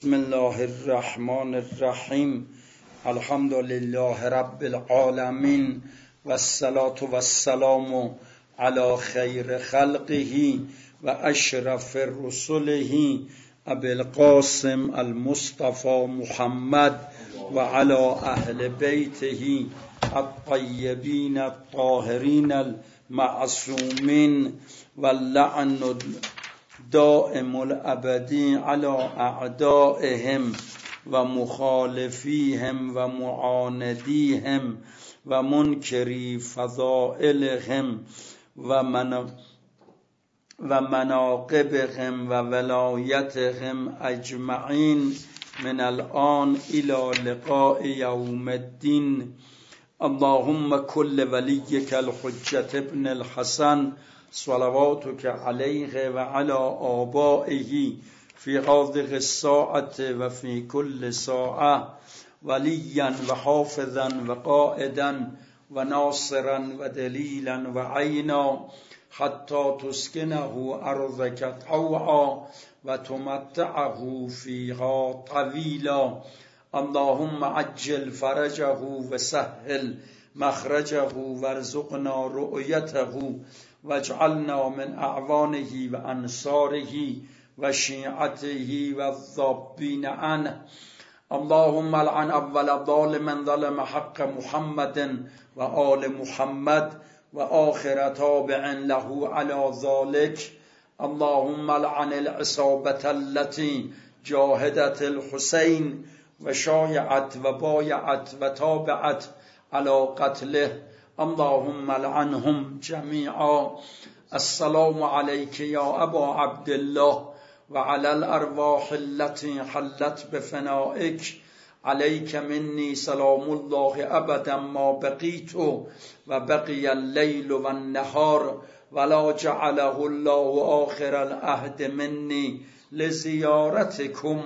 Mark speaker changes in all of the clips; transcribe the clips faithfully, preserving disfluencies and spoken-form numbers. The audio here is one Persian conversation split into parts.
Speaker 1: بسم الله الرحمن الرحیم. الحمد لله رب العالمین و الصلاة و السلام علی خیر خلقه و اشرف رسله ابی القاسم المصطفى محمد و علی اهل بیته الطیبین الطاهرین المعصومین و اللعن دائم الابدی علی اعدائهم و مخالفیهم و معاندیهم و منکری فضائلهم و من و مناقبهم و ولایتهم اجمعین من الان الى لقاء یوم الدین. اللهم کل ولیک الحجة ابن الحسن صلواتك علیه و علی آبائه فی هذه الساعة و فی کل ساعة ولیا و حافظا و قائدا و ناصرا و دلیلا و عینا حتی تسکنه ارضک طوعا و تمتعه فیها طویلا. اللهم عجل فرجه و سهل مخرجه وارزقنا رؤیته واجعلنا من اعوانه و انصاره و شیعته و الذابین عنه. اللهم لعن اول ظالم ظلم حق محمد و آل محمد و آخر تابع له على ذلك. اللهم لعن العصابة التي جاهدت الحسين و شایعت و بایعت و تابعت على قتله. اللهم لعنهم جميعا. السلام عليك يا أبا عبد الله وعلى الأرواح التي حلت بفنائك. عليك مني سلام الله أبدا ما بقيت وبقي الليل والنهار ولا جعله الله آخر العهد مني لزيارتكم.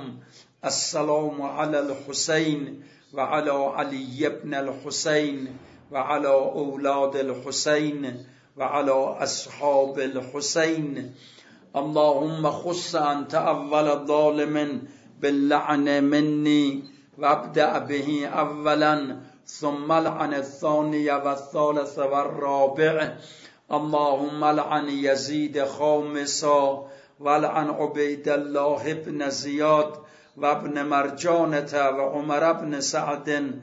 Speaker 1: السلام على الحسين وعلى علي بن الحسين وعلى أولاد الحسين وعلى أصحاب الحسين. اللهم خص أنت أول ظالم باللعن مني وابدأ به أولا ثم لعن الثاني والثالث والرابع. اللهم لعن يزيد خامسا ولعن عبيد الله بن زياد وابن مرجانة وعمر بن سعد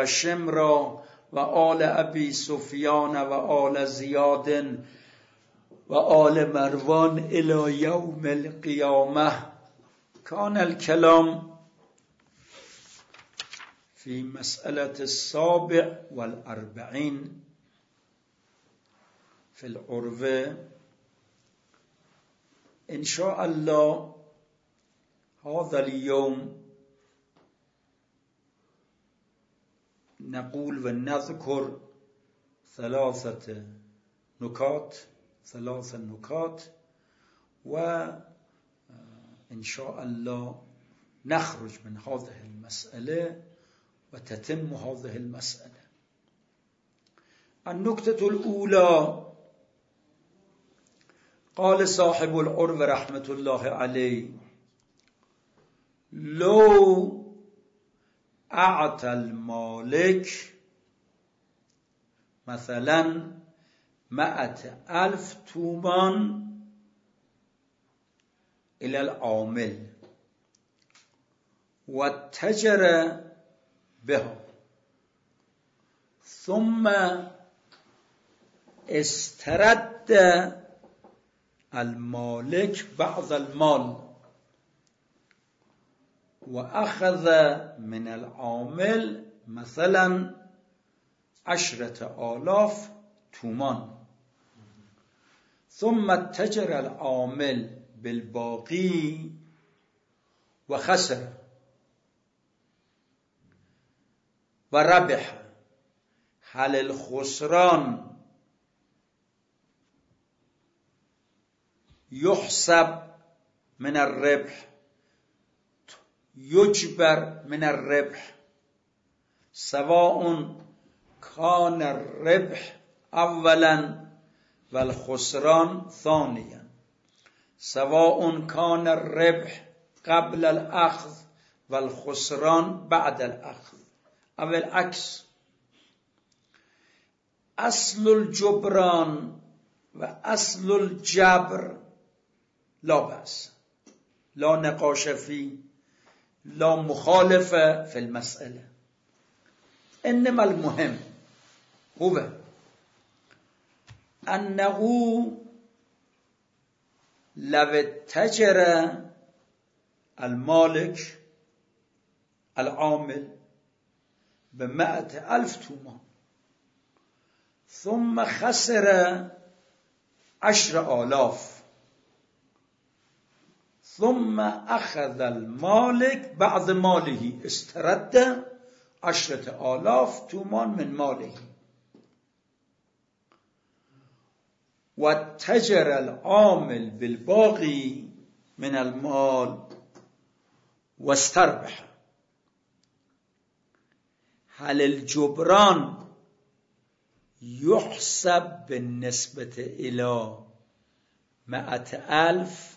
Speaker 1: وشمرا و آل ابی سفیان و آل زیاد و آل مروان الى یوم القیامه. کان الکلام فی مسألة السابع والاربعین فی العروة. ان شاء الله هذا اليوم نقول و نذكر ثلاثة نکات ثلاث نکات و ان شاء الله نخرج من هذه المسألة و تتم هذه المسألة. النکتة الأولى قال صاحب العروة رحمة الله عليه لو اعطى المالك مثلا مئة الف تومان الى العامل واتجر بها ثم استرد المالك بعض المال وأخذ من العامل مثلا عشرة آلاف تومان ثم اتجر العامل بالباقي وخسر وربح. هل الخسران يحسب من الربح يجبر من الربح سواء كان الربح اولا والخسران ثانيا، سواء كان الربح قبل الأخذ والخسران بعد الأخذ أو العكس. اصل الجبران و اصل الجبر لا بأس، لا نقاش فيه، لا مخالفة في المسألة. إنما المهم هو أنه لو اتجر المالك العامل بمائة ألف تومان ثم خسر عشر آلاف ثم أخذ المالك بعض ماله، استرد عشرة آلاف تومان من ماله، واتجر العامل بالباقي من المال واستربح. هل الجبران يحسب بالنسبة إلى مائة ألف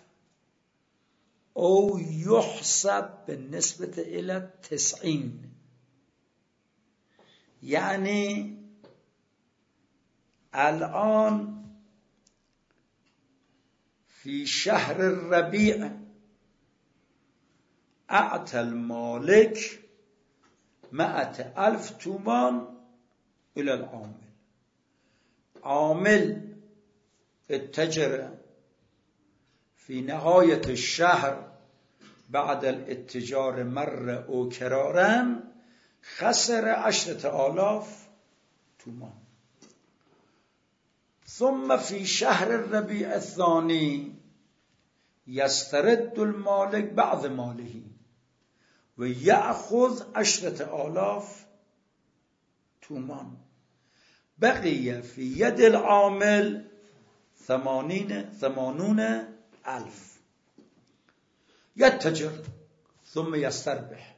Speaker 1: أو يحسب بالنسبة إلى تسعين؟ يعني الآن في شهر الربيع أعطى المالك مائة ألف تومان إلى العامل، عامل اتجر في نهاية الشهر بعد الاتجار مرة أو كرارا خسر عشرة آلاف تومان. ثم في شهر الربيع الثاني يسترد المالك بعض ماله ويأخذ عشرة آلاف تومان، بقي في يد العامل ثمانين ثمانون ألف. يتجر ثم يستربح.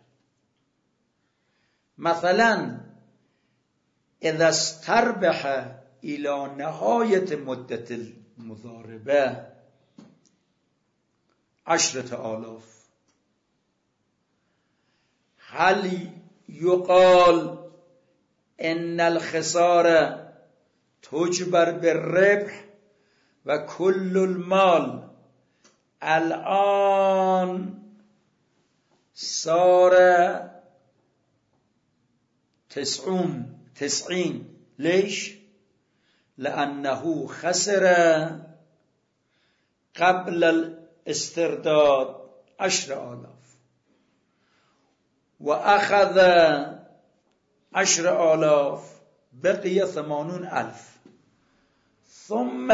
Speaker 1: مثلا إذا استربح إلى نهاية مدة المضاربة عشرة آلاف، هل يقال إن الخسارة تجبر بالربح وكل المال الآن صار تسعون تسعين؟ ليش؟ لأنه خسر قبل الاسترداد عشر آلاف وأخذ عشر آلاف، بقي ثمانون ألف، ثم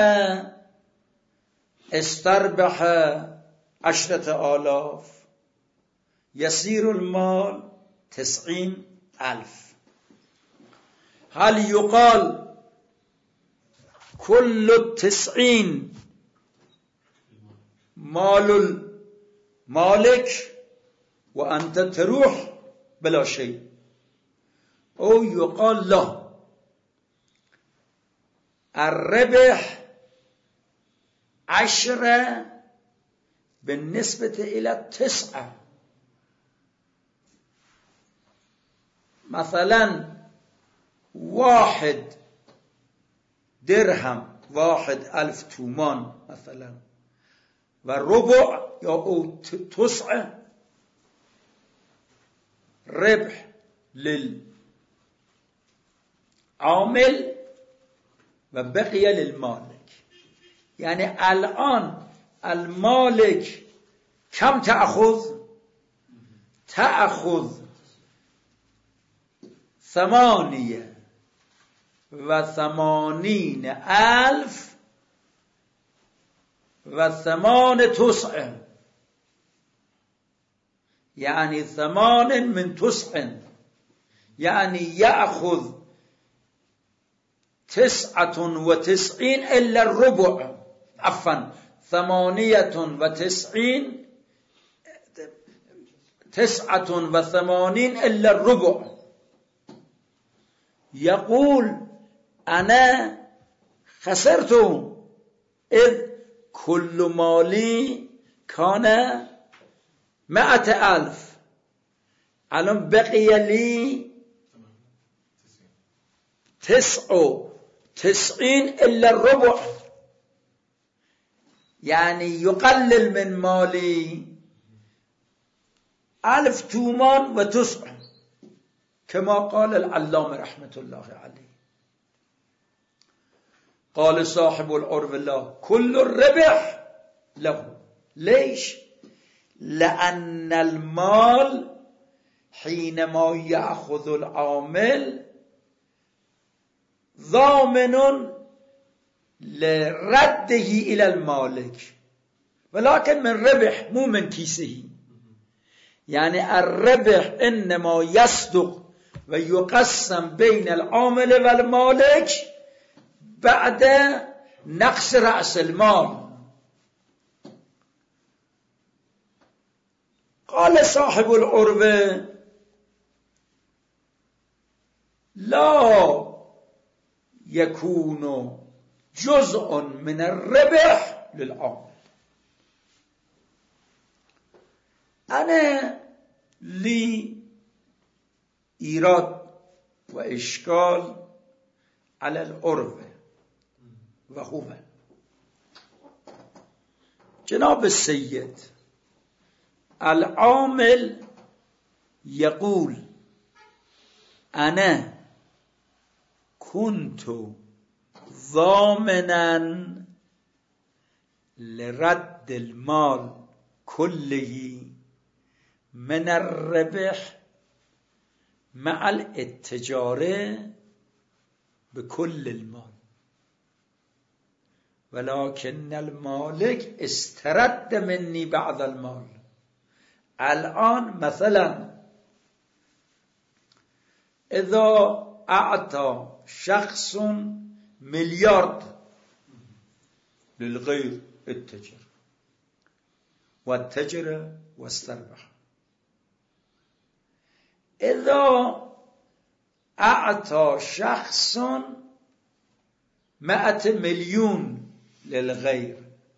Speaker 1: استربح عشرة آلاف، يصير المال تسعين ألف. هل يقال كل التسعين مال المالك وأنت تروح بلا شيء، أو يقال لا، الربح عشرة بالنسبة إلى تسعة؟ مثلا واحد درهم واحد ألف تومان مثلا، والربع أو تسعة ربح للعامل وبقي للمالك. يعني الآن المالك كم تأخذ؟ تأخذ ثمانية وثمانين ألف وثمان تسع، يعني ثمان من تسع، يعني يأخذ تسعة وتسعين إلا الربع، عفوا ثمانية وتسعين تسعة وثمانين إلا الربع. يقول أنا خسرت إذ كل مالي كان مائة ألف الان بقي لي تسع تسعين إلا الربع، يعني يقلل من مالي ألف تومان وتسع، كما قال العلامة رحمة الله عليه. قال صاحب العرف الله كل الربح له. ليش؟ لأن المال حينما يأخذ العامل ضامن لرده إلى المالك، ولكن من ربح مو من كيسه. يعني الربح إنما يصدق ويقسم بين العامل والمالك بعد نقص رأس المال. قال صاحب العربة لا يكون جزء من الربح للعامل. أنا لي إيراد وإشكال على العربة، وهو جناب السيد العامل يقول أنا كنت ضامنا لرد المال كله من الربح مع الاتجاره بكل المال، ولكن المالك استرد مني بعض المال. الآن مثلا إذا أعطى شخص مليارد للغير التجر والتجر واستربح، إذا أعطى شخص مئة مليون للغير،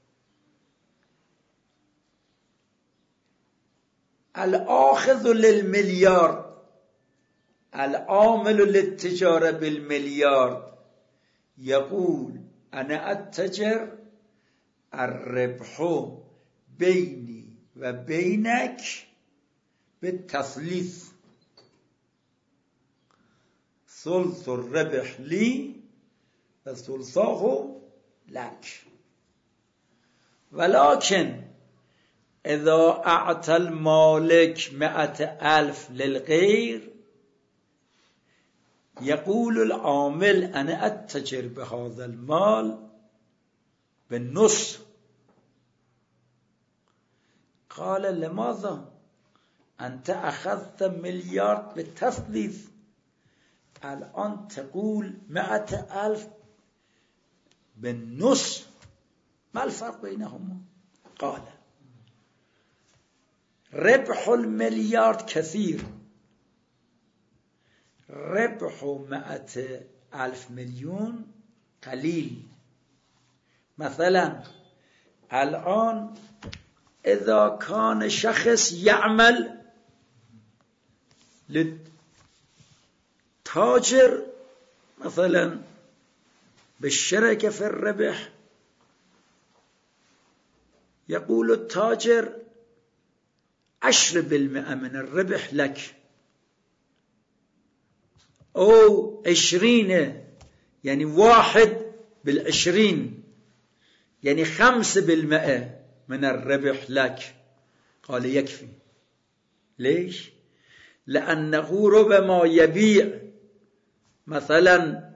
Speaker 1: الآخذ للمليار العامل للتجارة بالمليار يقول أنا أتجر الربح بيني وبينك بالتثليث، ثلث الربح لي وثلثه لك. ولكن إذا أعطى المالك مئة ألف للغير يقول العامل أنا أتجر بهذا المال بالنصف. قال لماذا؟ أنت أخذت مليار بالتثليث، الآن تقول مئة ألف بالنصف، ما الفرق بينهما؟ قال ربح المليار كثير، ربح مئة ألف مليون قليل. مثلا الآن إذا كان شخص يعمل للتاجر مثلا بالشركة في الربح، يقول التاجر عشر بالمئة من الربح لك، أو عشرين يعني واحد بالعشرين يعني خمس بالمئة من الربح لك. قال يكفي. ليش؟ لأنه ربما يبيع مثلا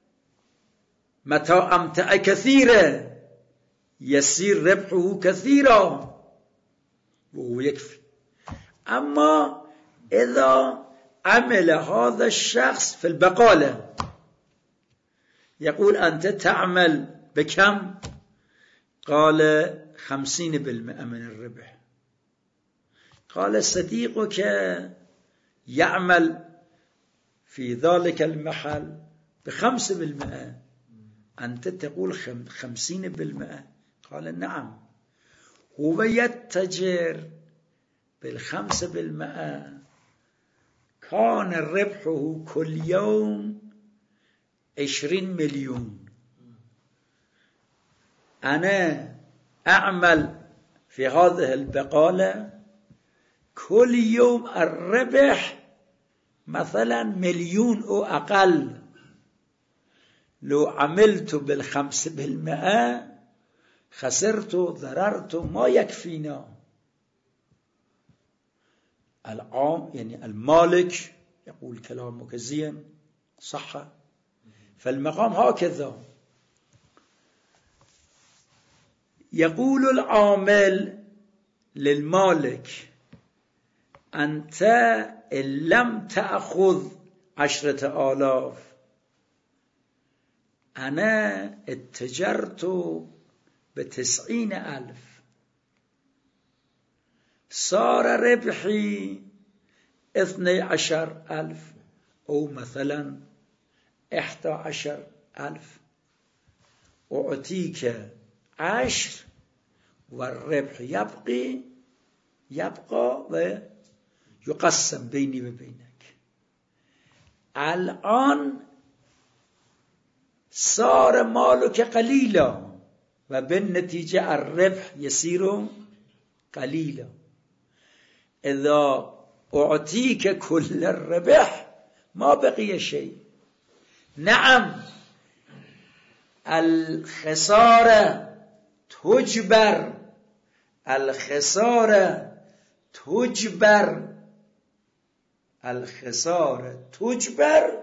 Speaker 1: متاع أمتعة كثيرة يصير ربحه كثيرا وهو يكفي. أما إذا عمل هذا الشخص في البقالة يقول أنت تعمل بكم؟ قال خمسين بالمئة من الربح. قال صديقك يعمل في ذلك المحل بخمس بالمئة، أنت تقول خمسين بالمئة. قال نعم، هو يتجر بالخمس بالمئة کان ربحه کل یوم عشرین میلیون. انا اعمل في هذه البقالة كل يوم الربح مثلا مليون أو أقل. لو عملت بالخمس بالمئة خسرت ضررت ما يكفينا. العام يعني المالك يقول كلامك زين صح، فالمقام هكذا. يقول العامل للمالك أنت إن لم تأخذ عشرة آلاف أنا اتجرت بتسعين ألف صار ربحي اثني عشر ألف أو مثلا إحدى عشر ألف، أعطيك عشر والربح يبقي يبقى ويقسم بيني وبينك. الآن صار مالك قليلا وبالنتيجة الربح يصير قليلا. إذا أعطيك كل الربح ما بقي شيء. نعم الخسارة تجبر الخسارة تجبر الخسارة تجبر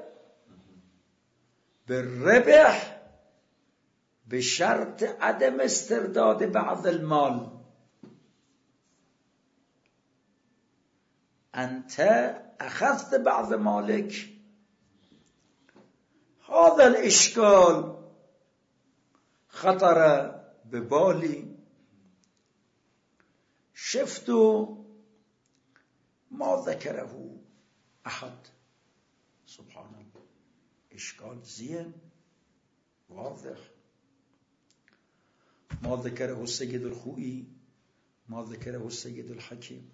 Speaker 1: بالربح بشرط عدم استرداد بعض المال. أنت أخذت بعض مالك. هذا الإشكال خطر ببالي، شفت ما ذكره أحد. سبحان الله، إشكال زين واضح. ما ذكره السيد الخوئي، ما ذكره السيد الحكيم.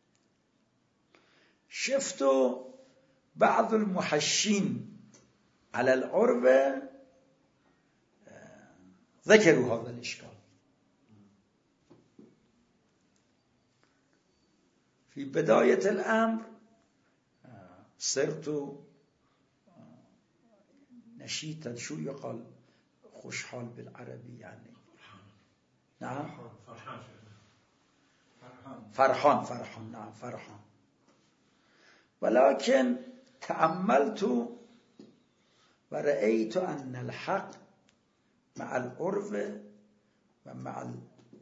Speaker 1: شفت بعض المحشين على العربة ذكروا هذا الإشكال. في بداية الأمر صرت نشيطا، شو يقال خوشحال بالعربي يعني؟ نعم فرحان فرحان فرحان نعم فرحان. ولكن تأملت ورأيت أن الحق مع العرف ومع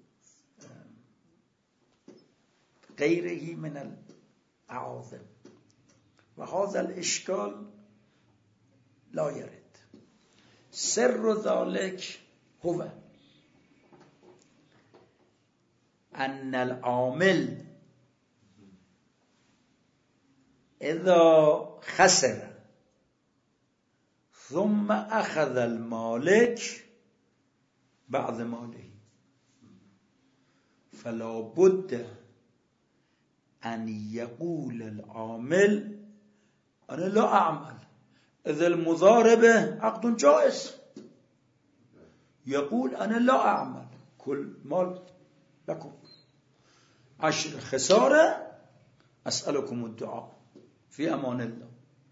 Speaker 1: غيره من الأعاظم، وهذا الإشكال لا يرد. سر ذلك هو أن العامل إذا خسر ثم أخذ المالك بعض ماله فلا بد أن يقول العامل أنا لا أعمل. إذا المضاربة عقد جائز، يقول أنا لا أعمل، كل مال لكم، عشر خسارة أسألكم الدعاء في أمان الله.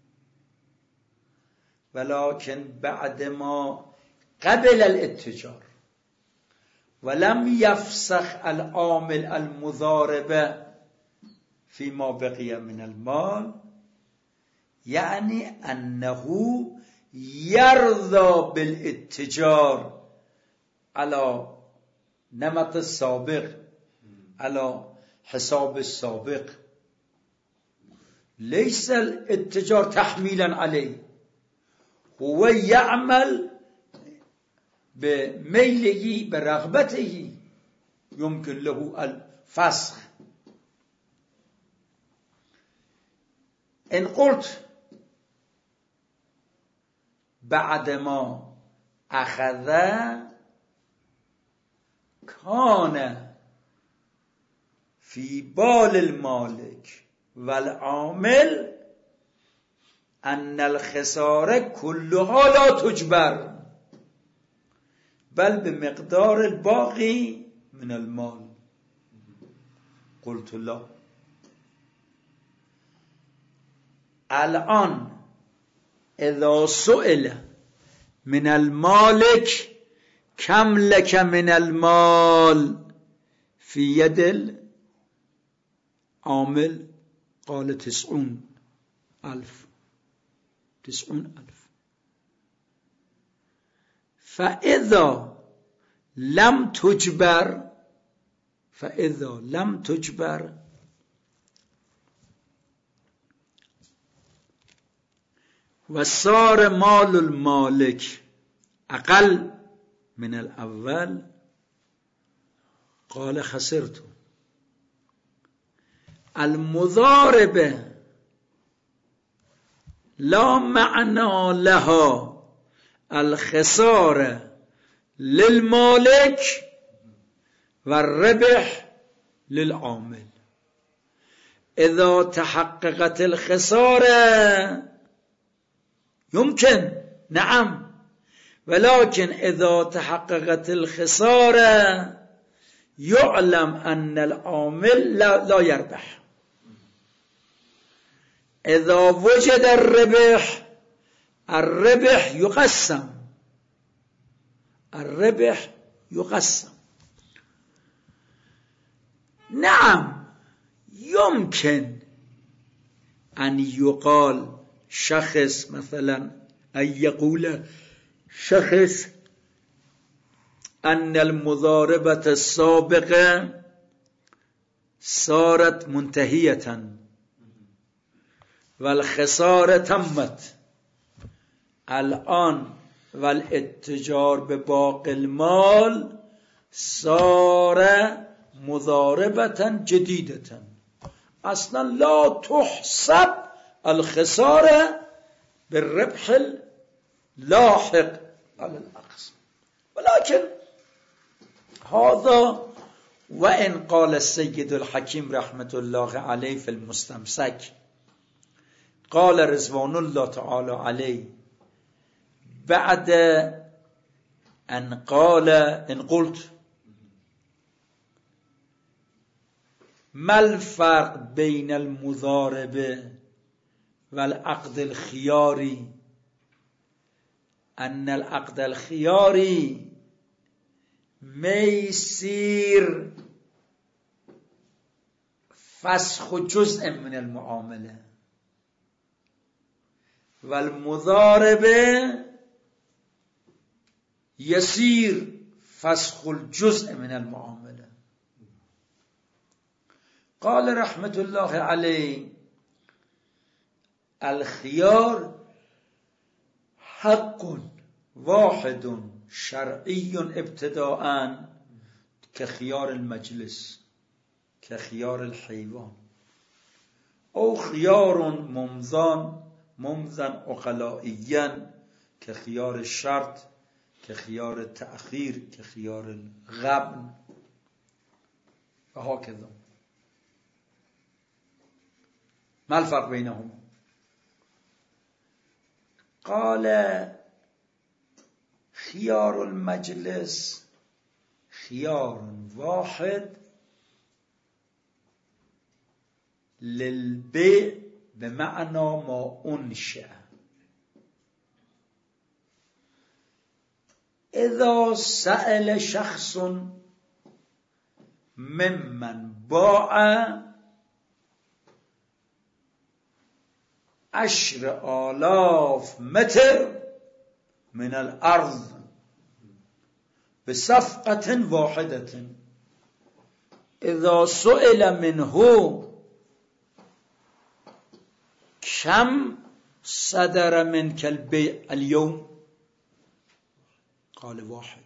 Speaker 1: ولكن بعدما قبل الاتجار ولم يفسخ العامل المضاربة فيما بقي من المال، يعني أنه يرضى بالاتجار على نمط السابق، على حساب السابق، ليس الاتجار تحميلا عليه، هو يعمل بميله برغبته، يمكن له الفسخ. إن قلت بعدما أخذ كان في بال المالك والعامل ان الخساره كلها لا تجبر بل بمقدار الباقی من المال. قلت لا. الان اذا سئل من المالک کم لک من المال فی ید العامل قال تسعون الف تسعون الف. فاذا لم تجبر فاذا لم تجبر و صار مال المالک اقل من الاول قال خسرت. المضاربه لا معنى لها الخساره للمالك والربح للعامل. اذا تحققت الخساره يمكن نعم، ولكن اذا تحققت الخساره يعلم ان العامل لا, لا يربح. اذا وجد الربح الربح يقسم الربح يقسم. نعم يمكن أن يقال شخص مثلا أن يقول شخص أن المضاربة السابقة صارت منتهية والخسارة تمت الآن والاتجار بباقي المال صار مضاربة جديدة. اصلا لا تحسب الخسارة بالربح اللاحق على الأقصى، ولكن هذا وإن قال السيد الحكيم رحمة الله عليه في المستمسك قال رضوان الله تعالى عليه بعد أن قال إن قلت ما الفرق بين المضاربة والعقد الخياري؟ أن العقد الخياري ميسير فسخ جزء من المعاملة، والمضاربة يسير فسخ الجزء من المعاملة. قال رحمة الله عليه الخيار حق واحد شرعي ابتداء كخيار المجلس كخيار الحيوان، أو خيار ممزان ممزن عقلائيا كخيار الشرط كخيار التأخير كخيار الغبن وهكذا. ما الفرق بينهما؟ قال خيار المجلس خيار واحد للبيع بمعنى ما أنشأ. إذا سأل شخص ممن باع عشر آلاف متر من الأرض بصفقة واحدة، إذا سئل منه كم صدر منك البيع اليوم قال واحد.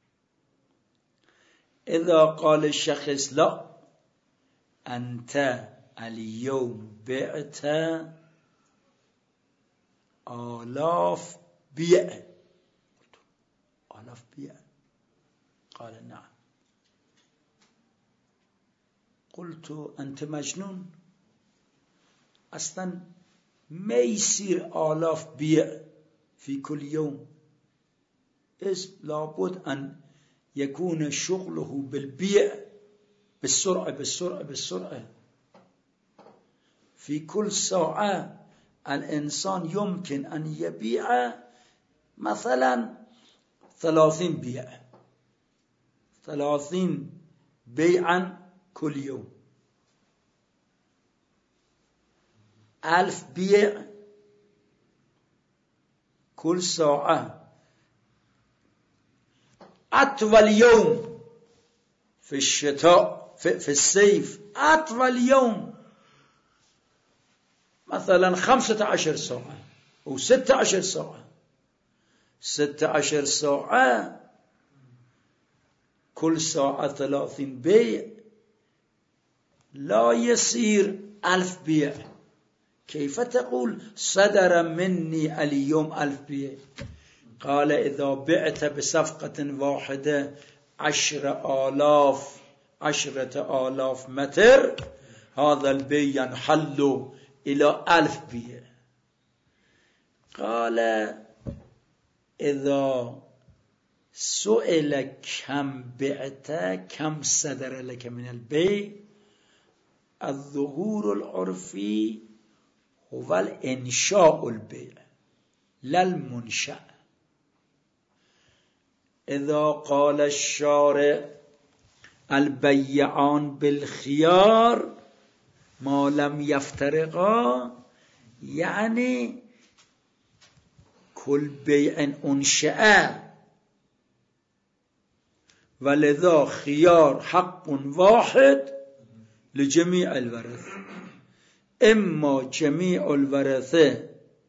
Speaker 1: إذا قال الشخص لا أنت اليوم بعت آلاف بيع، آلاف بيع قال نعم. قلت أنت مجنون، أصلا ما يصير آلاف بيع في كل يوم، إذ لابد أن يكون شغله بالبيع بالسرعة بالسرعة بالسرعة. في كل ساعة الإنسان يمكن أن يبيع مثلا ثلاثين بيع، ثلاثين بيعا كل يوم، ألف بيع كل ساعة. أطول يوم في الشتاء في, في الصيف أطول يوم مثلا خمسة عشر ساعة أو ستة عشر ساعة. ستة عشر ساعة كل ساعة ثلاثين بيع، لا يصير ألف بيع. كيف تقول صدر مني اليوم ألف بيع؟ قال إذا بعت بصفقة واحدة عشر آلاف عشرة آلاف متر، هذا البيع ينحل إلى ألف بيع. قال إذا سئل كم بعت كم صدر لك من البيع، الظهور العرفي هو الإنشاء البيع لا المنشأ. إذا قال الشارع البيعان بالخيار ما لم يفترقا، يعني كل بيع أنشأ، ولذا خيار حق واحد لجميع الورثة. إما جميع الورثة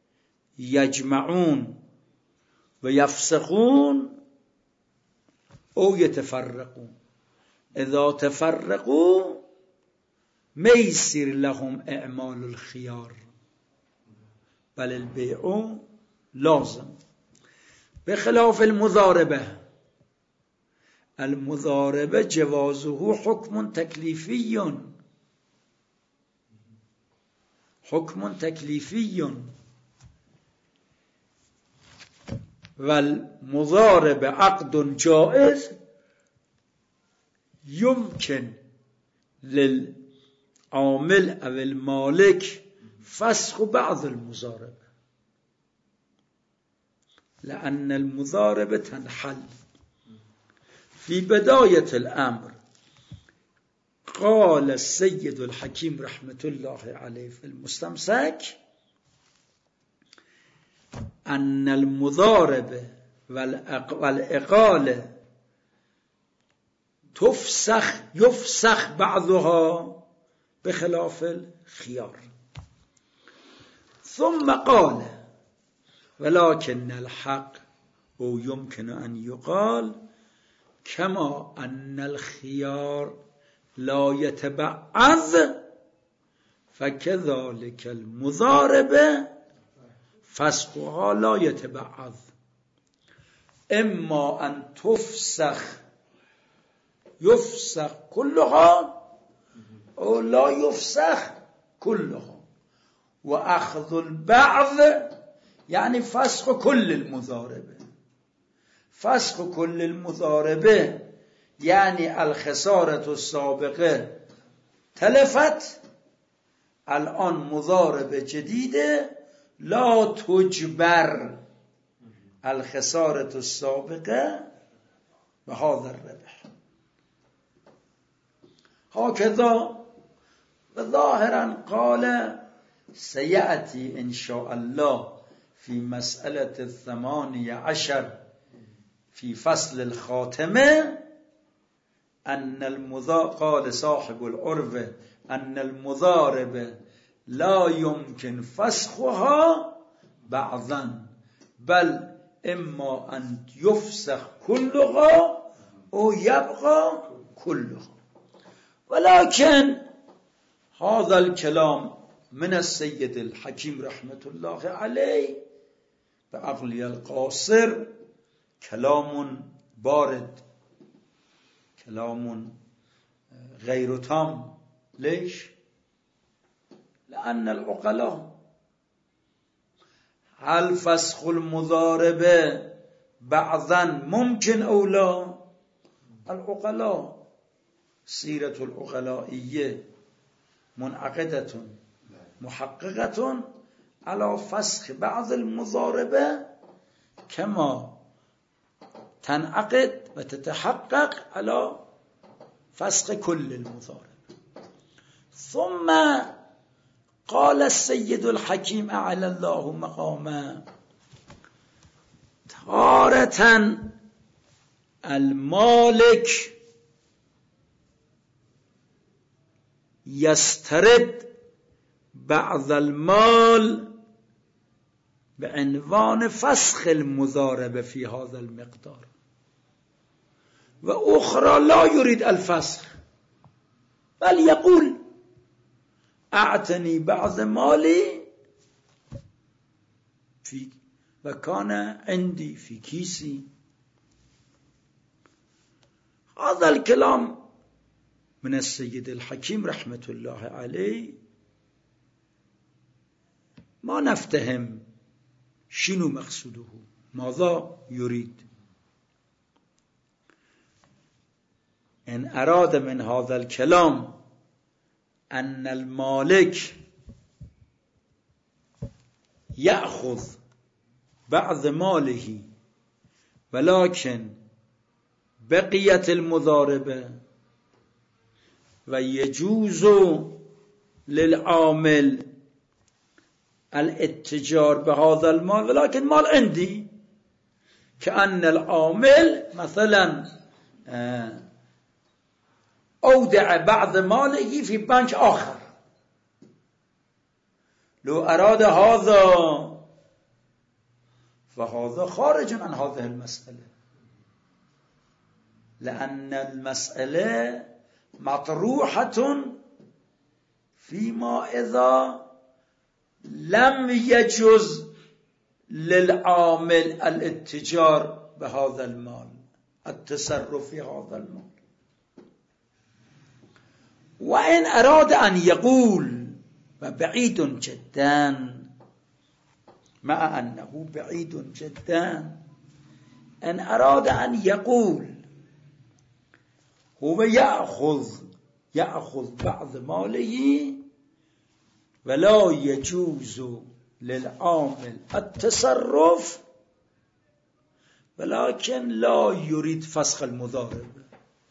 Speaker 1: يجمعون ويفسخون أو يتفرقون. إذا تفرقوا ما يصير لهم إعمال الخيار، بل البيع لازم. بخلاف المضاربة، المضاربة جوازه حكم تكليفي، حكم تكليفي، والمضاربة عقد جائز يمكن للعامل أو المالك فسخ بعض المضاربة، لأن المضاربة تنحل. في بداية الأمر قال السيد الحكيم رحمة الله عليه في المستمسك أن المضاربة والإقالة تفسخ يفسخ بعضها بخلاف الخيار. ثم قال ولكن الحق أو يمكن أن يقال كما أن الخيار لا يتبعض فكذلك المضاربة فسخها لا يتبعض، إما أن تفسخ يفسخ كلها أو لا يفسخ كلها. وأخذ البعض يعني فسخ كل المضاربة. فسخ كل المضاربة يعني الخسارة السابقة تلفت، الآن مضاربة جديدة لا تجبر الخسارة السابقة بهذا الربح. هكذا ظاهرا قال سيأتي إن شاء الله في مسألة الثمانية عشر في فصل الخاتمة أن المضاربة قال صاحب العرف أن المضاربة لا يمكن فسخها بعضا، بل إما أن يفسخ كلها أو يبقى كلها. ولكن هذا الكلام من السيد الحكيم رحمة الله عليه بعقله القاصر كلام بارد، كلام غير تام. ليش؟ لأن العقلاء هل فسخ المضاربه بعضا ممکن او لا؟ العقلاء سیرة العقلائیه منعقدة محققة على فسخ بعض المضاربه كما تنعقد و تتحقق على فسخ كل المضاربه. ثم قال السيد الحكيم اعلى الله مقامه تارة المالك يسترد بعض المال بعنوان فسخ المضاربه في هذا المقدار و اخرى لا يريد الفسخ بل يقول اعتني بعض مالي في وكان عندي في كيسي. هذا الكلام من السيد الحكيم رحمة الله عليه ما نفتهم شنو مقصوده، ماذا يريد. إن أراد من هذا الكلام أن المالك يأخذ بعض ماله ولكن بقيت المضاربة ويجوز للعامل الاتجار بهذا المال ولكن مال عندي، كأن العامل مثلا أودع بعض ماله في بنك آخر، لو أراد هذا فهذا خارج عن هذه المسألة، لأن المسألة مطروحة فيما إذا لم يجوز للعامل الاتجار بهذا المال، التصرف في هذا المال. وإن أراد أن يقول وبعيد جدا، مع أنه بعيد جدا، أن أراد أن يقول هو يأخذ يأخذ بعض ماله ولا يجوز للعامل التصرف ولكن لا يريد فسخ المضاربة.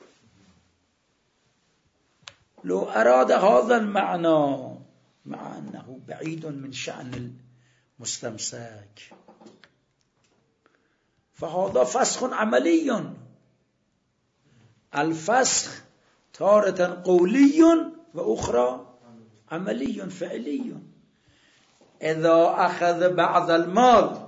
Speaker 1: لو أراد هذا المعنى مع أنه بعيد من شأن المستمسك فهذا فسخ عملي. الفسخ تارة قولي وأخرى عملي فعلي. إذا أخذ بعض المال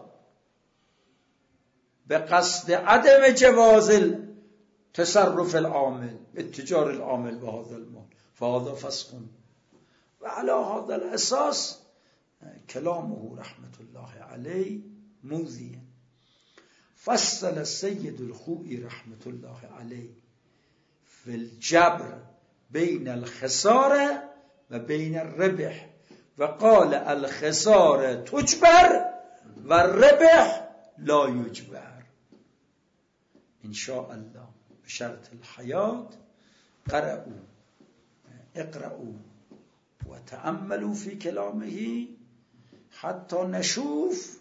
Speaker 1: بقصد عدم جواز تصرف العامل اتجار العامل بهذا المال فهذا فسخ. وعلى هذا الأساس كلامه رحمة الله عليه موذي. فصل السيد الخوئي رحمة الله عليه في الجبر بين الخسارة وبين الربح، وقال الخسارة تجبر والربح لا يجبر. إن شاء الله بشرط الحياة قرأوا اقرأوا وتأملوا في كلامه حتى نشوف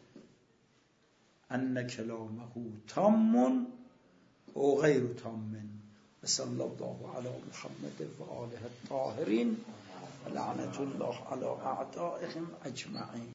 Speaker 1: أن كلامه تام أو غير تام. صلى الله على محمد وآله الطاهرين، لعنة الله على أعدائهم أجمعين.